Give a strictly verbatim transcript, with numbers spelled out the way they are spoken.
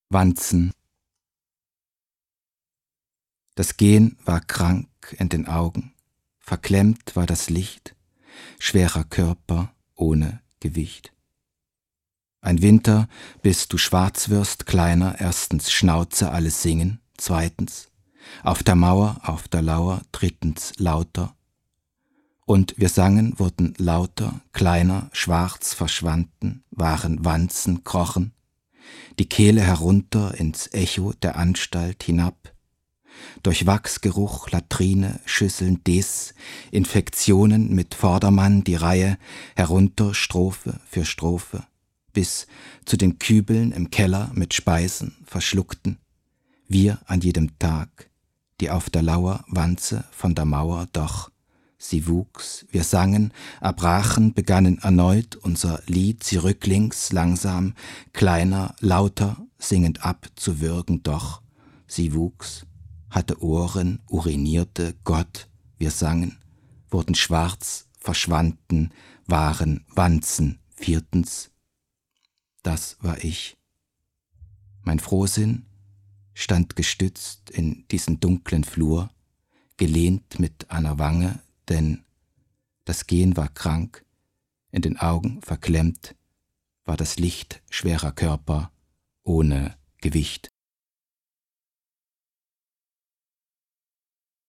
Wanzen. Das Gehen war krank in den Augen, verklemmt war das Licht, schwerer Körper ohne Gewicht. Ein Winter, bis du schwarz wirst, kleiner, erstens Schnauze, alles singen, zweitens auf der Mauer, auf der Lauer, drittens lauter. Und wir sangen, wurden lauter, kleiner, schwarz, verschwanden, waren Wanzen, krochen, die Kehle herunter ins Echo der Anstalt hinab, durch Wachsgeruch, Latrine, Schüsseln, Des, Infektionen mit Vordermann die Reihe herunter, Strophe für Strophe, bis zu den Kübeln im Keller mit Speisen verschluckten, wir an jedem Tag, die auf der Lauer Wanze von der Mauer, doch sie wuchs, wir sangen, erbrachen, begannen erneut unser Lied, sie rücklings, langsam, kleiner, lauter, singend abzuwürgen, doch sie wuchs, hatte Ohren, urinierte, Gott, wir sangen, wurden schwarz, verschwanden, waren Wanzen, viertens, das war ich. Mein Frohsinn stand gestützt in diesen dunklen Flur, gelehnt mit einer Wange, denn das Gehen war krank, in den Augen verklemmt, war das Licht schwerer Körper ohne Gewicht.